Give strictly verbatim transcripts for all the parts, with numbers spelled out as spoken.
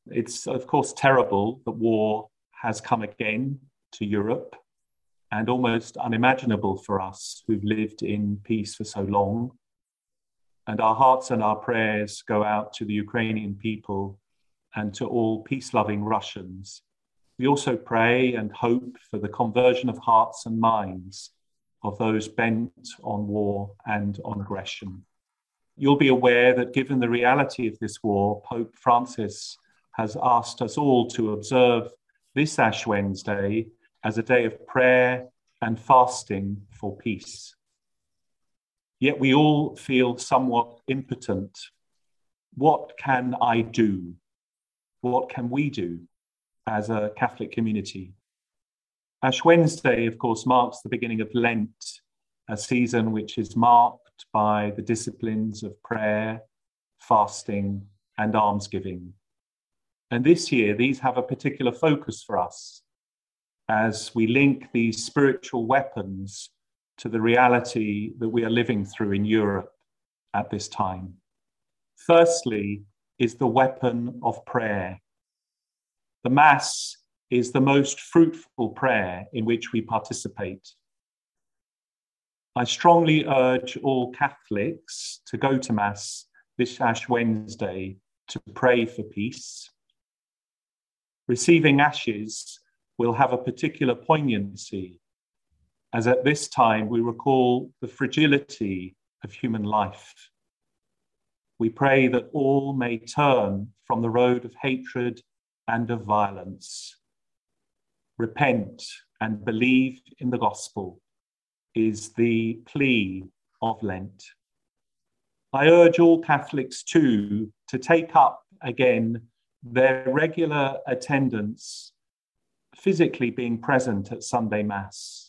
It's, of course, terrible that war has come again to Europe, and almost unimaginable for us who've lived in peace for so long. And our hearts and our prayers go out to the Ukrainian people and to all peace-loving Russians. We also pray and hope for the conversion of hearts and minds of those bent on war and on aggression. You'll be aware that given the reality of this war, Pope Francis has asked us all to observe this Ash Wednesday as a day of prayer and fasting for peace. Yet we all feel somewhat impotent. What can I do? What can we do as a Catholic community? Ash Wednesday, of course, marks the beginning of Lent, a season which is marked by the disciplines of prayer, fasting, and almsgiving. And this year, these have a particular focus for us as we link these spiritual weapons to the reality that we are living through in Europe at this time. Firstly is the weapon of prayer. The Mass is the most fruitful prayer in which we participate. I strongly urge all Catholics to go to Mass this Ash Wednesday to pray for peace. Receiving ashes will have a particular poignancy, as at this time we recall the fragility of human life. We pray that all may turn from the road of hatred and of violence. Repent and believe in the gospel is the plea of Lent. I urge all Catholics too to take up again their regular attendance, physically being present at Sunday Mass.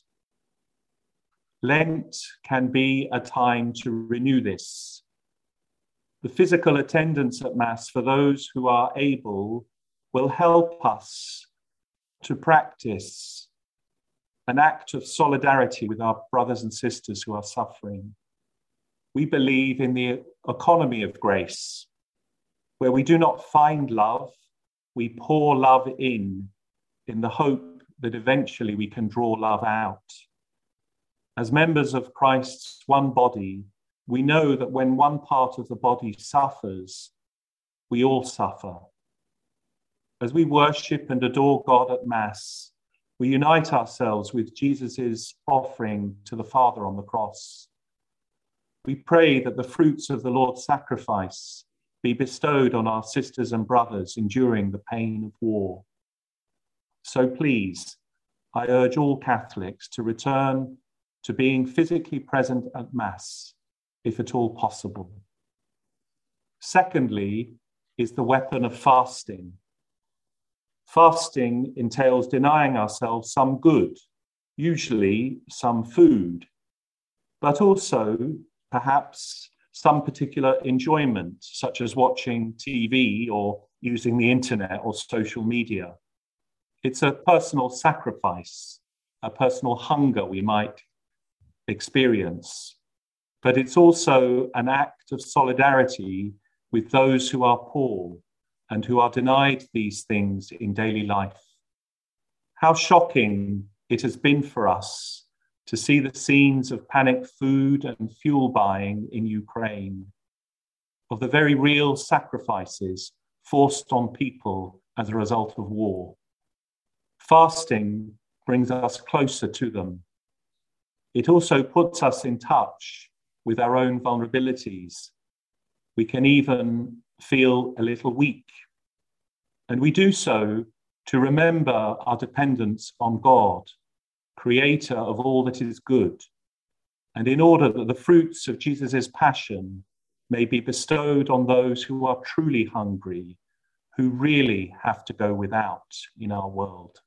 Lent can be a time to renew this. The physical attendance at Mass for those who are able will help us to practice an act of solidarity with our brothers and sisters who are suffering. We believe in the economy of grace, where we do not find love, we pour love in, in the hope that eventually we can draw love out. As members of Christ's one body, we know that when one part of the body suffers, we all suffer. As we worship and adore God at Mass, we unite ourselves with Jesus' offering to the Father on the cross. We pray that the fruits of the Lord's sacrifice be bestowed on our sisters and brothers enduring the pain of war. So please, I urge all Catholics to return to being physically present at Mass, if at all possible. Secondly is the weapon of fasting. Fasting entails denying ourselves some good, usually some food, but also perhaps some particular enjoyment, such as watching T V or using the internet or social media. It's a personal sacrifice, a personal hunger we might experience, but it's also an act of solidarity with those who are poor and who are denied these things in daily life. How shocking it has been for us to see the scenes of panicked food and fuel buying in Ukraine, of the very real sacrifices forced on people as a result of war. Fasting brings us closer to them. It also puts us in touch with our own vulnerabilities. We can even feel a little weak. And we do so to remember our dependence on God, creator of all that is good, and in order that the fruits of Jesus' passion may be bestowed on those who are truly hungry, who really have to go without in our world.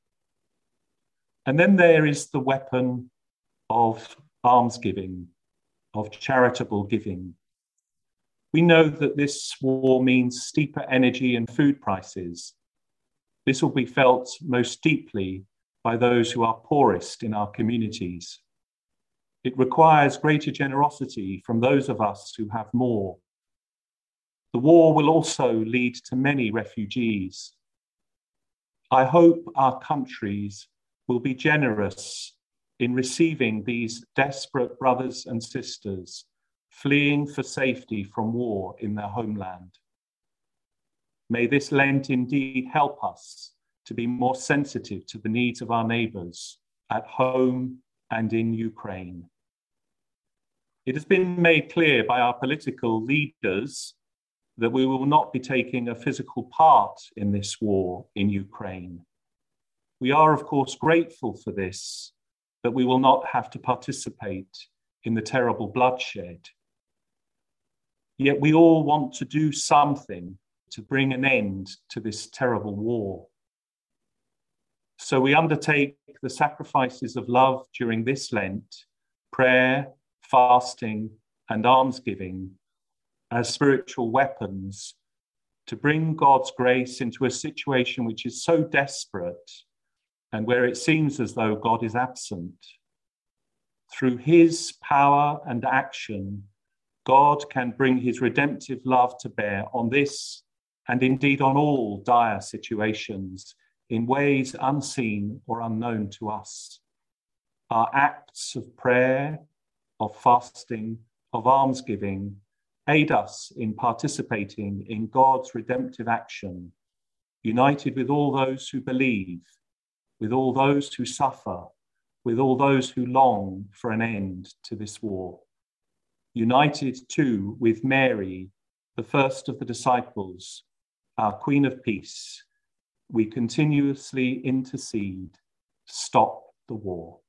And then there is the weapon of almsgiving, of charitable giving. We know that this war means steeper energy and food prices. This will be felt most deeply by those who are poorest in our communities. It requires greater generosity from those of us who have more. The war will also lead to many refugees, I hope our countries will be generous in receiving these desperate brothers and sisters fleeing for safety from war in their homeland. May this Lent indeed help us to be more sensitive to the needs of our neighbours at home and in Ukraine. It has been made clear by our political leaders that we will not be taking a physical part in this war in Ukraine. We are, of course, grateful for this, that we will not have to participate in the terrible bloodshed. Yet we all want to do something to bring an end to this terrible war. So we undertake the sacrifices of love during this Lent, prayer, fasting, and almsgiving as spiritual weapons to bring God's grace into a situation which is so desperate and where it seems as though God is absent. Through his power and action, God can bring his redemptive love to bear on this and indeed on all dire situations in ways unseen or unknown to us. Our acts of prayer, of fasting, of almsgiving aid us in participating in God's redemptive action, united with all those who believe, with all those who suffer, with all those who long for an end to this war. United too with Mary, the first of the disciples, our Queen of Peace, we continuously intercede, stop the war.